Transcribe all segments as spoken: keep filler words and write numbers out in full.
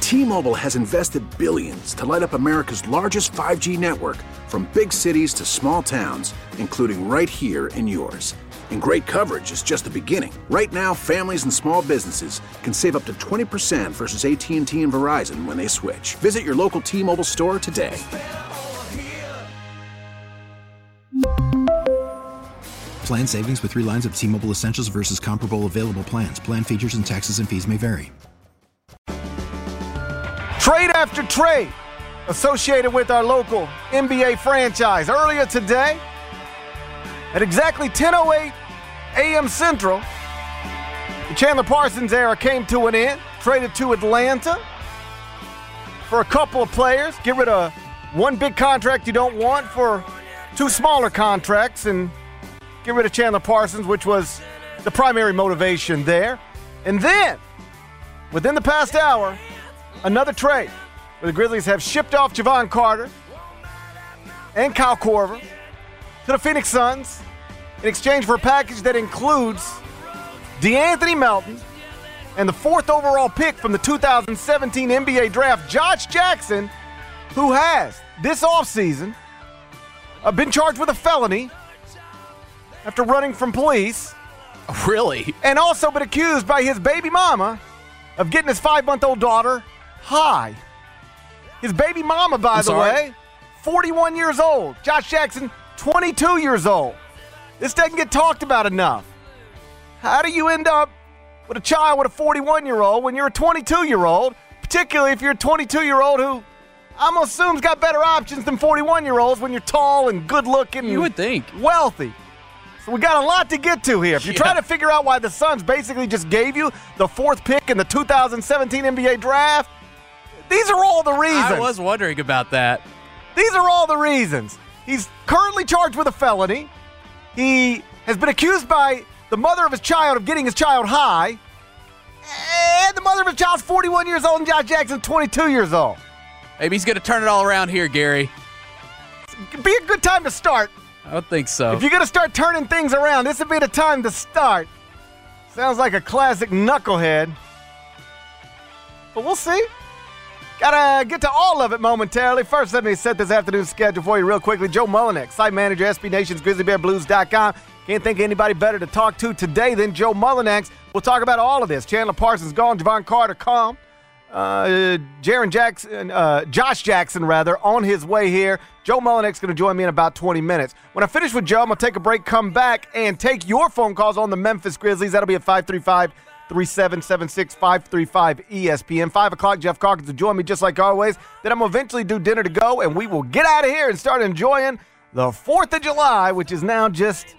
T-Mobile has invested billions to light up America's largest five G network, from big cities to small towns, including right here in yours. And great coverage is just the beginning. Right now, families and small businesses can save up to twenty percent versus A T and T and Verizon when they switch. Visit your local T-Mobile store today. Plan savings with three lines of T-Mobile Essentials versus comparable available plans. Plan features and taxes and fees may vary. Trade after trade associated with our local N B A franchise. Earlier today, at exactly ten oh eight a.m. Central, the Chandler Parsons era came to an end. Traded to Atlanta for a couple of players. Get rid of one big contract you don't want for two smaller contracts and get rid of Chandler Parsons, which was the primary motivation there. And then, within the past hour, another trade where the Grizzlies have shipped off Javon Carter and Kyle Korver to the Phoenix Suns in exchange for a package that includes DeAnthony Melton and the fourth overall pick from the two thousand seventeen N B A draft, Josh Jackson, who has, this offseason, uh, been charged with a felony after running from police. Really? And also been accused by his baby mama of getting his five-month-old daughter high. His baby mama, by I'm the sorry? way, forty-one years old. Josh Jackson, twenty-two years old. This doesn't get talked about enough. How do you end up with a child with a forty-one-year-old when you're a twenty-two-year-old, particularly if you're a twenty-two-year-old who I'm going to assume's got better options than forty-one-year-olds when you're tall and good-looking You would think. wealthy. So we got a lot to get to here. If you're Yeah. trying to figure out why the Suns basically just gave you the fourth pick in the two thousand seventeen N B A draft, these are all the reasons. I was wondering about that. These are all the reasons. He's currently charged with a felony. He has been accused by the mother of his child of getting his child high. And the mother of his child's forty-one years old and Josh Jackson's twenty-two years old. Maybe he's going to turn it all around here, Gary. It'd be a good time to start. I would think so. If you're going to start turning things around, this would be the time to start. Sounds like a classic knucklehead. But we'll see. Gotta get to all of it momentarily. First, let me set this afternoon's schedule for you real quickly. Joe Mullinex, site manager, S B Nation's Grizzly Bear Blues dot com. Can't think of anybody better to talk to today than Joe Mullinex. We'll talk about all of this. Chandler Parsons gone, Javon Carter come. Uh, Jaren Jackson, uh, Josh Jackson, rather, on his way here. Joe Mullinex going to join me in about twenty minutes. When I finish with Joe, I'm going to take a break, come back, and take your phone calls on the Memphis Grizzlies. That'll be at five three five, three seven seven six, five three five E S P N. five o'clock, Jeff Calkins will join me just like always. Then I'm going to eventually do dinner to go, and we will get out of here and start enjoying the fourth of July, which is now just,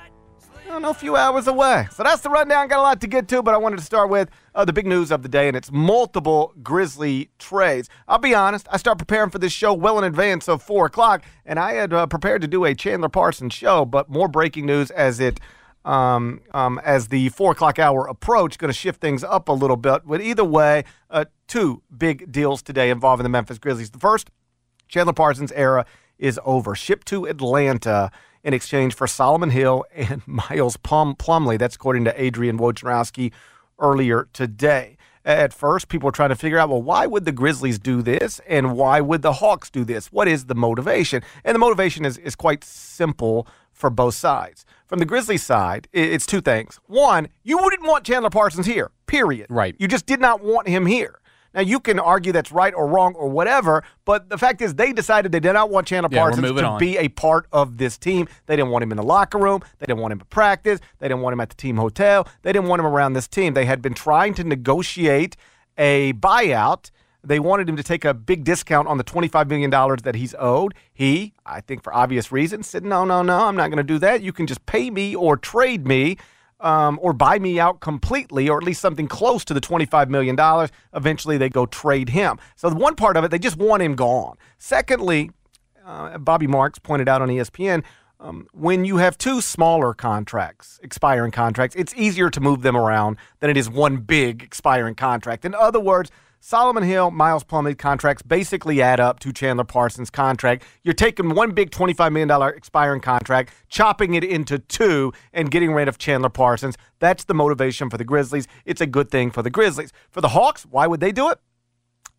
I don't know, a few hours away. So that's the rundown. Got a lot to get to, but I wanted to start with uh, the big news of the day, and it's multiple Grizzly trades. I'll be honest, I start preparing for this show well in advance of four o'clock, and I had uh, prepared to do a Chandler Parsons show, but more breaking news as it um, um, as the four o'clock hour approach, going to shift things up a little bit. But either way, uh, two big deals today involving the Memphis Grizzlies. The first, Chandler Parsons' era is over. Shipped to Atlanta in exchange for Solomon Hill and Miles Plum- Plumlee. That's according to Adrian Wojnarowski earlier today. At first, people were trying to figure out, well, why would the Grizzlies do this, and why would the Hawks do this? What is the motivation? And the motivation is, is quite simple for both sides. From the Grizzlies side, it's two things. One, you wouldn't want Chandler Parsons here, period. Right. You just did not want him here. Now, you can argue that's right or wrong or whatever, but the fact is they decided they did not want Chandler Yeah, we're Parsons moving to on. be a part of this team. They didn't want him in the locker room. They didn't want him at practice. They didn't want him at the team hotel. They didn't want him around this team. They had been trying to negotiate a buyout. They wanted him to take a big discount on the twenty-five million dollars that he's owed. He, I think for obvious reasons, said, no, no, no, I'm not going to do that. You can just pay me or trade me. Um, or buy me out completely, or at least something close to the twenty-five million dollars. Eventually, they go trade him. So the one part of it, they just want him gone. Secondly, uh, Bobby Marks pointed out on E S P N, um, when you have two smaller contracts, expiring contracts, it's easier to move them around than it is one big expiring contract. In other words, Solomon Hill, Miles Plumlee contracts basically add up to Chandler Parsons' contract. You're taking one big twenty-five million dollars expiring contract, chopping it into two, and getting rid of Chandler Parsons. That's the motivation for the Grizzlies. It's a good thing for the Grizzlies. For the Hawks, why would they do it?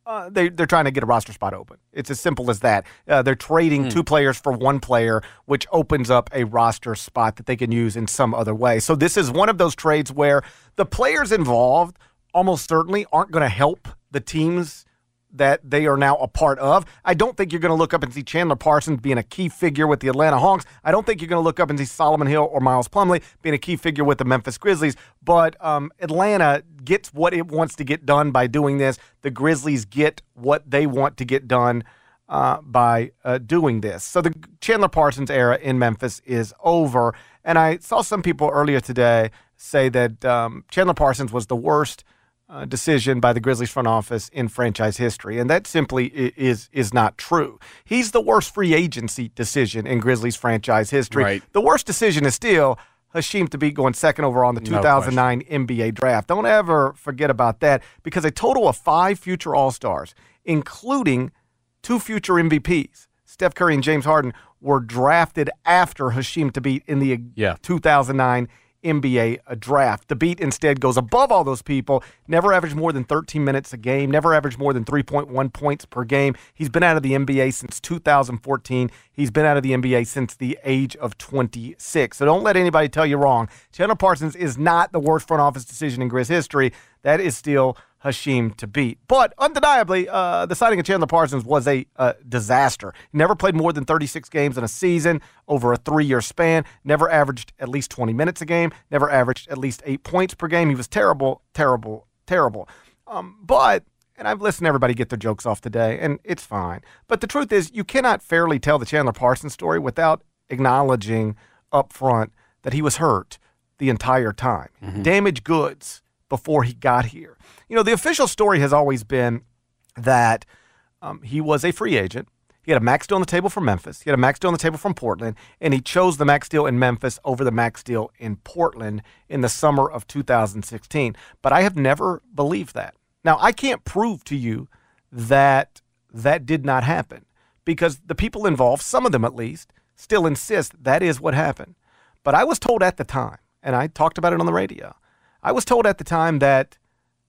Uh, they, they're trying to get a roster spot open. It's as simple as that. Uh, they're trading mm. two players for one player, which opens up a roster spot that they can use in some other way. So this is one of those trades where the players involved almost certainly aren't going to help the teams that they are now a part of. I don't think you're going to look up and see Chandler Parsons being a key figure with the Atlanta Hawks. I don't think you're going to look up and see Solomon Hill or Miles Plumlee being a key figure with the Memphis Grizzlies. But um, Atlanta gets what it wants to get done by doing this. The Grizzlies get what they want to get done uh, by uh, doing this. So the Chandler Parsons era in Memphis is over. And I saw some people earlier today say that um, Chandler Parsons was the worst Uh, decision by the Grizzlies front office in franchise history, and that simply is is not true. He's the worst free agency decision in Grizzlies franchise history. Right. The worst decision is still Hasheem Thabeet going second overall in the two thousand nine no N B A draft. Don't ever forget about that, because a total of five future All-Stars, including two future M V Ps, Steph Curry and James Harden, were drafted after Hasheem Thabeet in the yeah. two thousand nine N B A draft. Thabeet instead goes above all those people, never averaged more than thirteen minutes a game, never averaged more than three point one points per game. He's been out of the N B A since two thousand fourteen. He's been out of the N B A since the age of twenty-six. So don't let anybody tell you wrong. Chandler Parsons is not the worst front office decision in Grizz history. That is still Hasheem Thabeet. But undeniably, uh, the signing of Chandler Parsons was a uh, disaster. He never played more than thirty-six games in a season over a three-year span, never averaged at least twenty minutes a game, never averaged at least eight points per game. He was terrible, terrible, terrible. Um, but, and I've listened to everybody get their jokes off today, and it's fine. But the truth is, you cannot fairly tell the Chandler Parsons story without acknowledging up front that he was hurt the entire time. Mm-hmm. Damaged goods before he got here. You know, the official story has always been that um, he was a free agent. He had a max deal on the table from Memphis. He had a max deal on the table from Portland, and he chose the max deal in Memphis over the max deal in Portland in the summer of two thousand sixteen. But I have never believed that. Now, I can't prove to you that that did not happen, because the people involved, some of them at least, still insist that is what happened. But I was told at the time, and I talked about it on the radio, I was told at the time that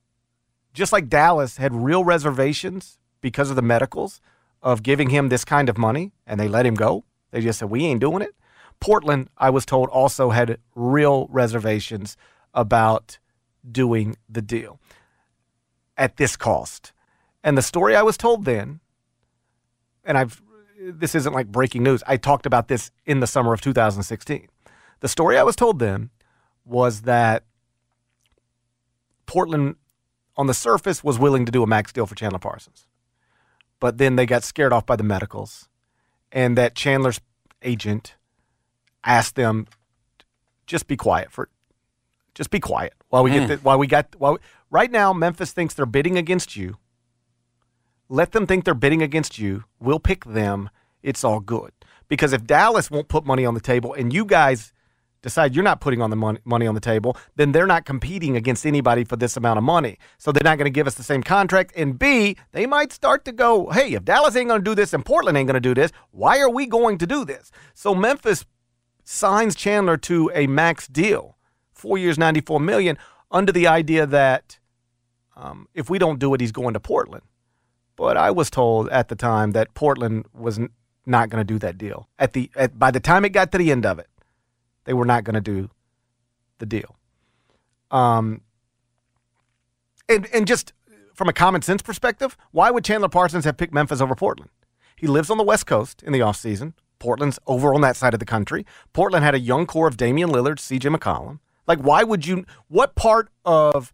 just like Dallas had real reservations because of the medicals of giving him this kind of money, and they let him go. They just said, we ain't doing it. Portland, I was told, also had real reservations about doing the deal at this cost. And the story I was told then, and I've this isn't like breaking news, I talked about this in the summer of two thousand sixteen. The story I was told then was that Portland, on the surface, was willing to do a max deal for Chandler Parsons. But then they got scared off by the medicals, and that Chandler's agent asked them, just be quiet for, just be quiet while we mm. get the, while we got, while we, right now, Memphis thinks they're bidding against you. Let them think they're bidding against you. We'll pick them. It's all good. Because if Dallas won't put money on the table and you guys decide you're not putting on the money, money on the table, then they're not competing against anybody for this amount of money. So they're not going to give us the same contract. And B, they might start to go, hey, if Dallas ain't going to do this and Portland ain't going to do this, why are we going to do this? So Memphis signs Chandler to a max deal, four years, ninety-four million dollars, under the idea that um, if we don't do it, he's going to Portland. But I was told at the time that Portland was n- not going to do that deal. At the at, by the time it got to the end of it, they were not going to do the deal. Um, and, and just from a common sense perspective, why would Chandler Parsons have picked Memphis over Portland? He lives on the West Coast in the offseason. Portland's over on that side of the country. Portland had a young core of Damian Lillard, C J McCollum. Like, why would you, what part of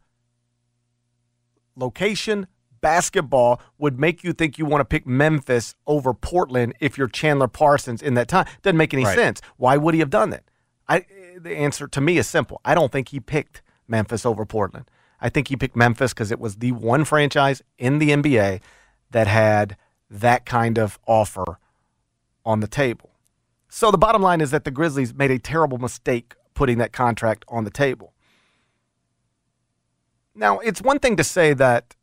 location, basketball would make you think you want to pick Memphis over Portland if you're Chandler Parsons in that time? Doesn't make any right. sense. Why would he have done that? I, the answer to me is simple. I don't think he picked Memphis over Portland. I think he picked Memphis because it was the one franchise in the N B A that had that kind of offer on the table. So the bottom line is that the Grizzlies made a terrible mistake putting that contract on the table. Now, it's one thing to say that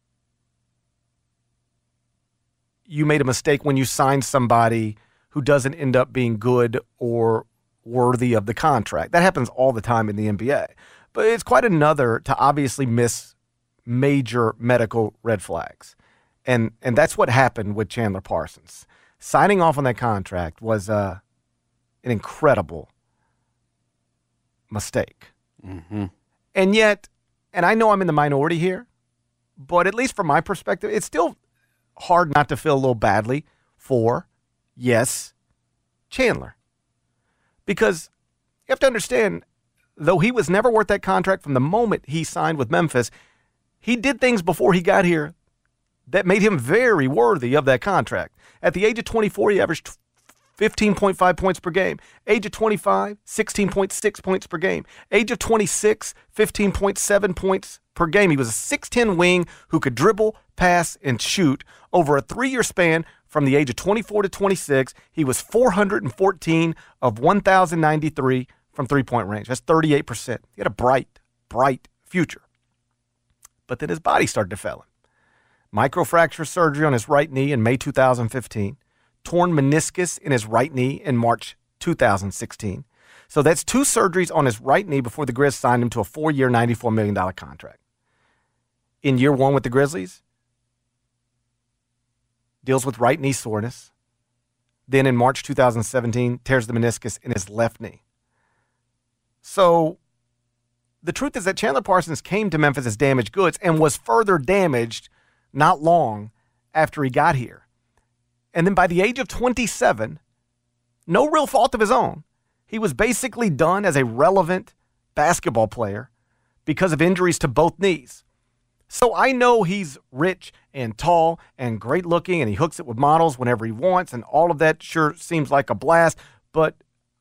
you made a mistake when you signed somebody who doesn't end up being good or worthy of the contract. That happens all the time in the N B A. But it's quite another to obviously miss major medical red flags. And and that's what happened with Chandler Parsons. Signing off on that contract was uh, an incredible mistake. Mm-hmm. And yet, and I know I'm in the minority here, but at least from my perspective, it's still hard not to feel a little badly for, yes, Chandler. Because you have to understand, though he was never worth that contract from the moment he signed with Memphis, he did things before he got here that made him very worthy of that contract. At the age of twenty-four, he averaged fifteen point five points per game. Age of twenty-five, sixteen point six points per game. Age of twenty-six, fifteen point seven points per game. He was a six ten wing who could dribble, pass, and shoot. Over a three-year span from the age of twenty-four to twenty-six, he was four hundred fourteen of one thousand ninety-three from three-point range. That's thirty-eight percent. He had a bright, bright future. But then his body started to fail him. Microfracture surgery on his right knee in May two thousand fifteen. Torn meniscus in his right knee in March two thousand sixteen. So that's two surgeries on his right knee before the Grizz signed him to a four-year, ninety-four million dollars contract. In year one with the Grizzlies, deals with right knee soreness. Then in March two thousand seventeen, tears the meniscus in his left knee. So the truth is that Chandler Parsons came to Memphis as damaged goods and was further damaged not long after he got here. And then by the age of twenty-seven, no real fault of his own, he was basically done as a relevant basketball player because of injuries to both knees. So I know he's rich and tall and great looking and he hooks it with models whenever he wants and all of that sure seems like a blast. But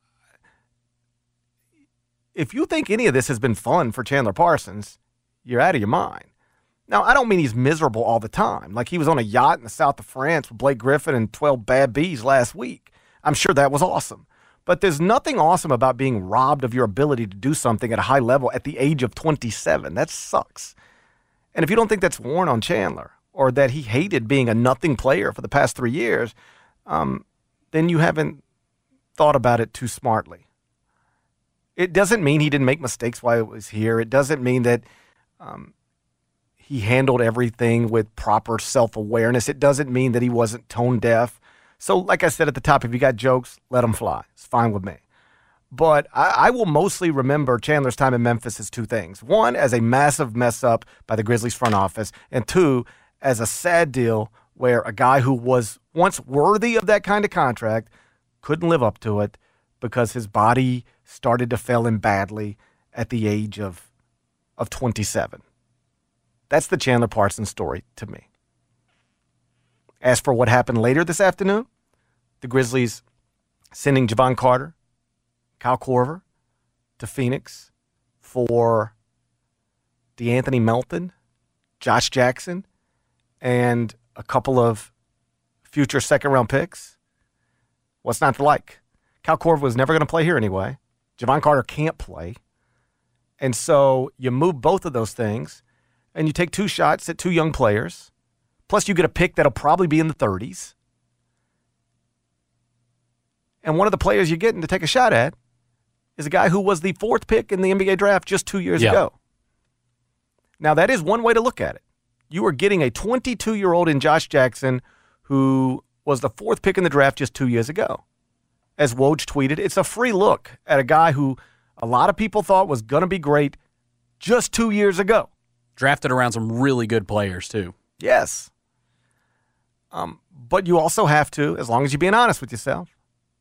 if you think any of this has been fun for Chandler Parsons, you're out of your mind. Now, I don't mean he's miserable all the time. Like he was on a yacht in the south of France with Blake Griffin and twelve bad bees last week. I'm sure that was awesome. But there's nothing awesome about being robbed of your ability to do something at a high level at the age of twenty-seven. That sucks. And if you don't think that's worn on Chandler or that he hated being a nothing player for the past three years, um, then you haven't thought about it too smartly. It doesn't mean he didn't make mistakes while he was here. It doesn't mean that um, he handled everything with proper self-awareness. It doesn't mean that he wasn't tone deaf. So like I said at the top, if you got jokes, let them fly. It's fine with me. But I, I will mostly remember Chandler's time in Memphis as two things. One, as a massive mess up by the Grizzlies front office. And two, as a sad deal where a guy who was once worthy of that kind of contract couldn't live up to it because his body started to fail him badly at the age of, of twenty-seven. That's the Chandler Parsons story to me. As for what happened later this afternoon, the Grizzlies sending Jevon Carter, Kyle Korver to Phoenix for DeAnthony Melton, Josh Jackson, and a couple of future second-round picks. What's not to like? Kyle Korver was never going to play here anyway. Jevon Carter can't play. And so you move both of those things, and you take two shots at two young players. Plus, you get a pick that'll probably be in the thirties. And one of the players you're getting to take a shot at is a guy who was the fourth pick in the N B A draft just two years yeah. ago. Now, that is one way to look at it. You are getting a twenty-two-year-old in Josh Jackson who was the fourth pick in the draft just two years ago. As Woj tweeted, it's a free look at a guy who a lot of people thought was going to be great just two years ago. Drafted around some really good players, too. Yes. Um, but you also have to, as long as you're being honest with yourself,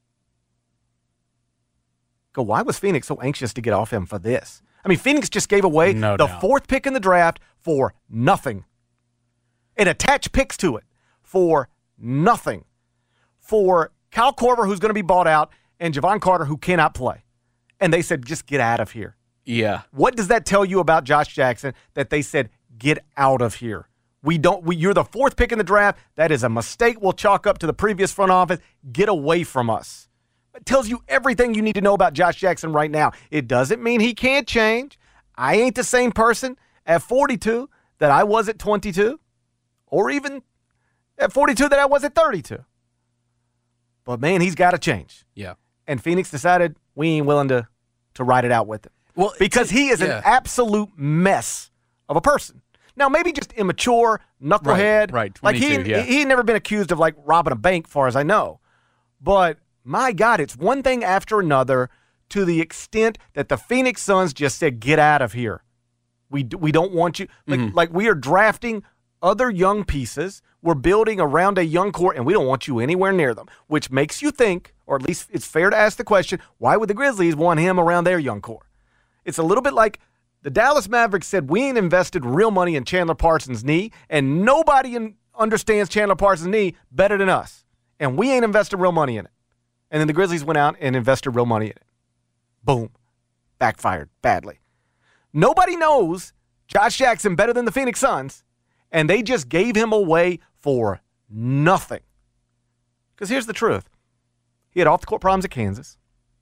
go, why was Phoenix so anxious to get off him for this? I mean, Phoenix just gave away No the doubt. fourth pick in the draft for nothing. And attached picks to it for nothing. For Kyle Korver, who's going to be bought out, and Jevon Carter, who cannot play. And they said, just get out of here. Yeah. What does that tell you about Josh Jackson that they said, get out of here? We don't. We, you're the fourth pick in the draft. That is a mistake we'll chalk up to the previous front office. Get away from us. It tells you everything you need to know about Josh Jackson right now. It doesn't mean he can't change. I ain't the same person at forty-two that I was at twenty-two, or even at forty-two that I was at thirty-two. But, man, he's got to change. Yeah. And Phoenix decided we ain't willing to, to ride it out with him. Well, because he is yeah. an absolute mess of a person. Now, maybe just immature, knucklehead. Right, right, Like he, twenty-two, yeah. he, he never been accused of like robbing a bank, far as I know. But my God, it's one thing after another to the extent that the Phoenix Suns just said, get out of here. We, we don't want you. Like, Mm-hmm. like we are drafting other young pieces. We're building around a young core, and we don't want you anywhere near them, which makes you think, or at least it's fair to ask the question, why would the Grizzlies want him around their young core? It's a little bit like the Dallas Mavericks said, we ain't invested real money in Chandler Parsons' knee, and nobody in, understands Chandler Parsons' knee better than us, and we ain't invested real money in it. And then the Grizzlies went out and invested real money in it. Boom. Backfired badly. Nobody knows Josh Jackson better than the Phoenix Suns, and they just gave him away for nothing. Because here's the truth. He had off-the-court problems at Kansas.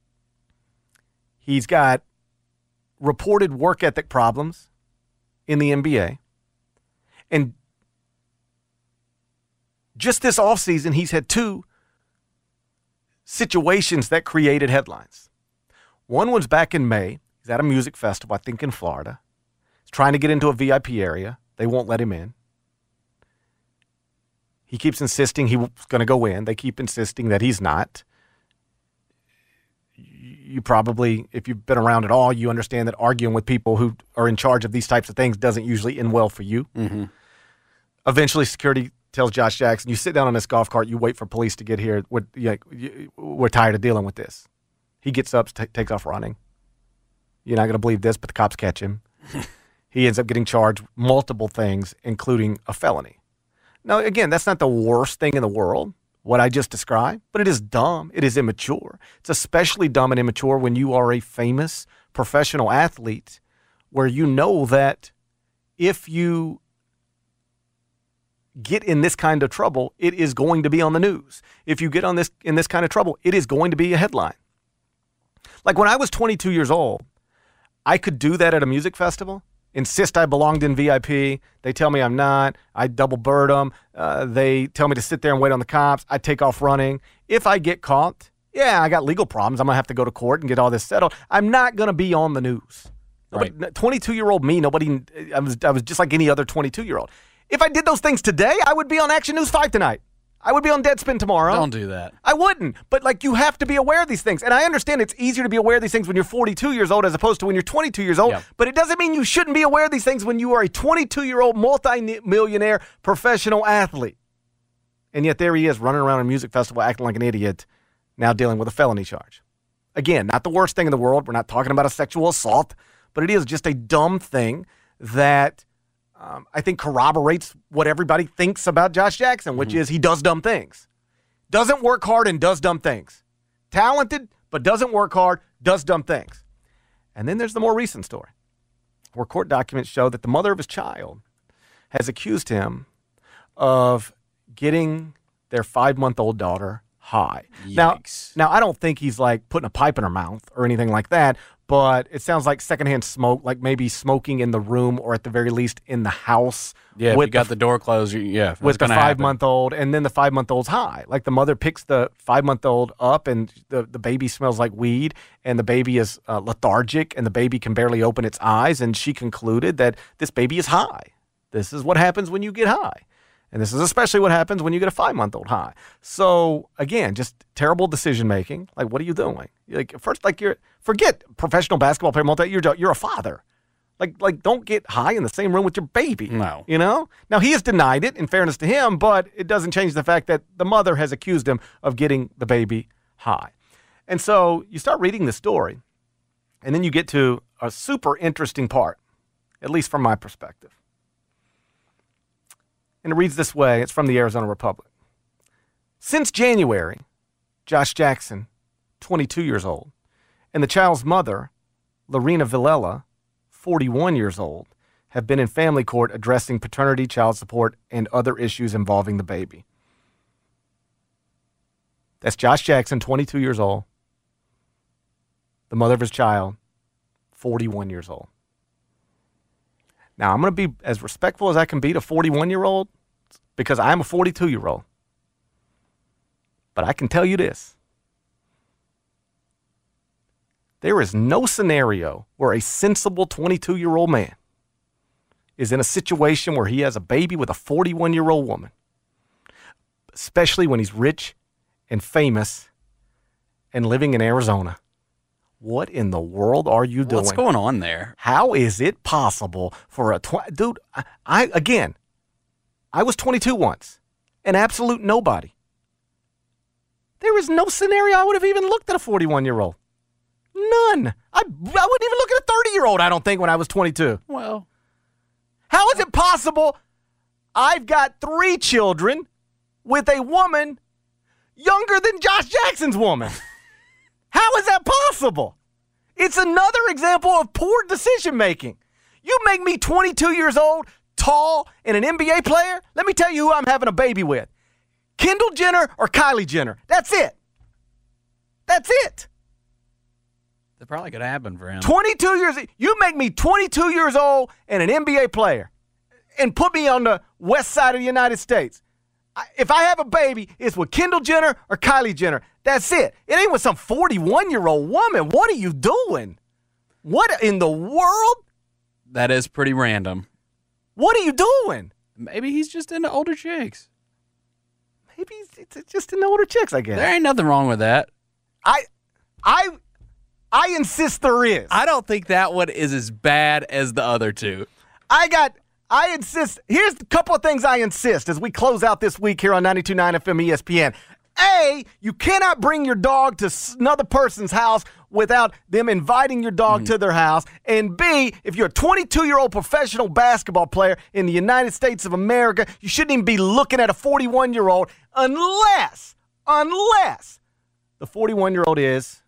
He's got reported work ethic problems in the N B A. And just this offseason, he's had two situations that created headlines. One was back in May. He's at a music festival, I think in Florida. He's trying to get into a V I P area. They won't let him in. He keeps insisting he's going to go in. They keep insisting that he's not. You probably, if you've been around at all, you understand that arguing with people who are in charge of these types of things doesn't usually end well for you. Mm-hmm. Eventually, security tells Josh Jackson, you sit down on this golf cart, you wait for police to get here. We're, we're tired of dealing with this. He gets up, t- takes off running. You're not going to believe this, but the cops catch him. He ends up getting charged multiple things, including a felony. Now, again, that's not the worst thing in the world, what I just described, but it is dumb. It is immature. It's especially dumb and immature when you are a famous professional athlete where you know that if you get in this kind of trouble, it is going to be on the news. If you get on this in this kind of trouble, it is going to be a headline. Like when I was twenty-two years old, I could do that at a music festival, insist I belonged in V I P. They tell me I'm not. I double bird them. Uh, they tell me to sit there and wait on the cops. I take off running. If I get caught, yeah, I got legal problems. I'm going to have to go to court and get all this settled. I'm not going to be on the news. Nobody, Right. twenty-two-year-old me, nobody, I was, I was just like any other twenty-two-year-old. If I did those things today, I would be on Action News five tonight. I would be on Deadspin tomorrow. Don't do that. I wouldn't. But, like, you have to be aware of these things. And I understand it's easier to be aware of these things when you're forty-two years old as opposed to when you're twenty-two years old. Yeah. But it doesn't mean you shouldn't be aware of these things when you are a twenty-two-year-old multi-millionaire professional athlete. And yet there he is running around a music festival acting like an idiot, now dealing with a felony charge. Again, not the worst thing in the world. We're not talking about a sexual assault. But it is just a dumb thing that um, I think corroborates what everybody thinks about Josh Jackson, which mm-hmm. is he does dumb things. Doesn't work hard and does dumb things. Talented, but doesn't work hard, does dumb things. And then there's the more recent story, where court documents show that the mother of his child has accused him of getting their five-month-old daughter high. Yikes. Now, now, I don't think he's like putting a pipe in her mouth or anything like that, but it sounds like secondhand smoke, like maybe smoking in the room or at the very least in the house. Yeah, if with you got the, the door closed, you, yeah. with the gonna happen. five-month-old, and then the five-month-old's high. Like the mother picks the five-month-old up, and the, the baby smells like weed, and the baby is uh, lethargic, and the baby can barely open its eyes, and she concluded that this baby is high. This is what happens when you get high. And this is especially what happens when you get a five-month-old high. So, again, just terrible decision-making. Like, what are you doing? Like, first, like, you're, forget professional basketball player, multi, you're, you're a father. Like, like, don't get high in the same room with your baby. No. You know? Now, he has denied it, in fairness to him, but it doesn't change the fact that the mother has accused him of getting the baby high. And so you start reading the story, and then you get to a super interesting part, at least from my perspective. And it reads this way. It's from the Arizona Republic. Since January, Josh Jackson, twenty-two years old, and the child's mother, Lorena Villela, forty-one years old, have been in family court addressing paternity, child support, and other issues involving the baby. That's Josh Jackson, twenty-two years old, the mother of his child, forty-one years old. Now, I'm going to be as respectful as I can be to forty-one-year-old because I'm a forty-two-year-old. But I can tell you this. There is no scenario where a sensible twenty-two-year-old man is in a situation where he has a baby with a forty-one-year-old woman, especially when he's rich and famous and living in Arizona. What in the world are you doing? What's going on there? How is it possible for a tw- dude? I, I again, I was twenty-two once, an absolute nobody. There is no scenario I would have even looked at a forty-one-year-old. None. I I wouldn't even look at a thirty-year-old. I don't think when I was twenty-two. Well, how is it possible? I've got three children with a woman younger than Josh Jackson's woman. How is that possible? It's another example of poor decision-making. You make me twenty-two years old, tall, and an N B A player? Let me tell you who I'm having a baby with. Kendall Jenner or Kylie Jenner. That's it. That's it. that probably could happen for him. twenty-two years. You make me twenty-two years old and an N B A player and put me on the west side of the United States. If I have a baby, it's with Kendall Jenner or Kylie Jenner. That's it. It ain't with some forty-one-year-old woman. What are you doing? What in the world? That is pretty random. What are you doing? Maybe he's just into older chicks. Maybe it's just in the older chicks, I guess. There ain't nothing wrong with that. I, I, I insist there is. I don't think that one is as bad as the other two. I got... I insist. Here's a couple of things I insist as we close out this week here on ninety-two point nine F M E S P N. A, you cannot bring your dog to another person's house without them inviting your dog mm. to their house. And B, if you're a twenty-two-year-old professional basketball player in the United States of America, you shouldn't even be looking at a forty-one-year-old unless, unless the forty-one-year-old is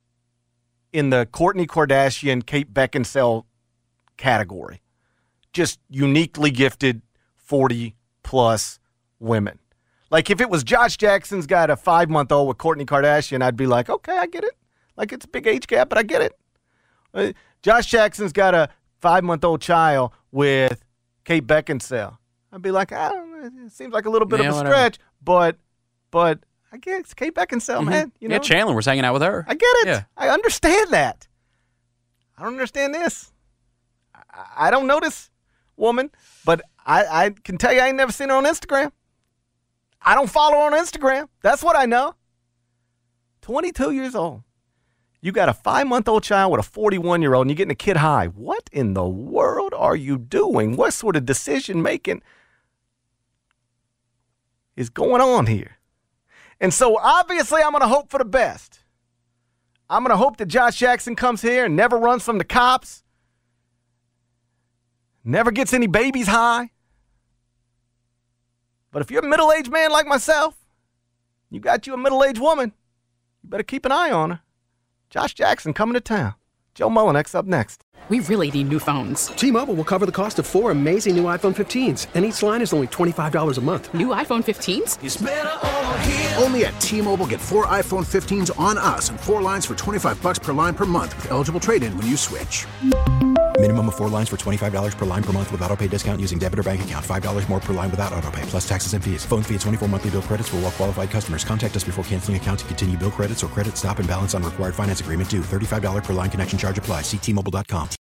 in the Kourtney Kardashian, Kate Beckinsale category. Just uniquely gifted forty-plus women. Like, if it was Josh Jackson's got a five-month-old with Kourtney Kardashian, I'd be like, okay, I get it. Like, it's a big age gap, but I get it. Uh, Josh Jackson's got a five-month-old child with Kate Beckinsale. I'd be like, I don't know, it seems like a little bit yeah, of a whatever. stretch, but but I get it's Kate Beckinsale, mm-hmm. man. You know? Yeah, Chandler was hanging out with her. I get it. Yeah. I understand that. I don't understand this. I, I don't notice. Woman, but I, I can tell you I ain't never seen her on Instagram. I don't follow her on Instagram. That's what I know. twenty-two years old. You got a five-month-old child with a forty-one-year-old, and you're getting a kid high. What in the world are you doing? What sort of decision-making is going on here? And so, obviously, I'm going to hope for the best. I'm going to hope that Josh Jackson comes here and never runs from the cops. Never gets any babies high. But if you're a middle-aged man like myself, you got you a middle-aged woman, you better keep an eye on her. Josh Jackson coming to town. Joe Mullinex up next. We really need new phones. T-Mobile will cover the cost of four amazing new iPhone fifteens, and each line is only twenty-five dollars a month. New iPhone fifteens? It's better over here. Only at T-Mobile, get four iPhone fifteens on us and four lines for twenty-five bucks per line per month with eligible trade-in when you switch. Minimum of four lines for twenty-five dollars per line per month with autopay discount using debit or bank account. five dollars more per line without autopay, plus taxes and fees. Phone fee at twenty-four monthly bill credits for well-qualified customers. Contact us before canceling account to continue bill credits or credit stop and balance on required finance agreement due. thirty-five dollars per line connection charge applies. See T Mobile dot com.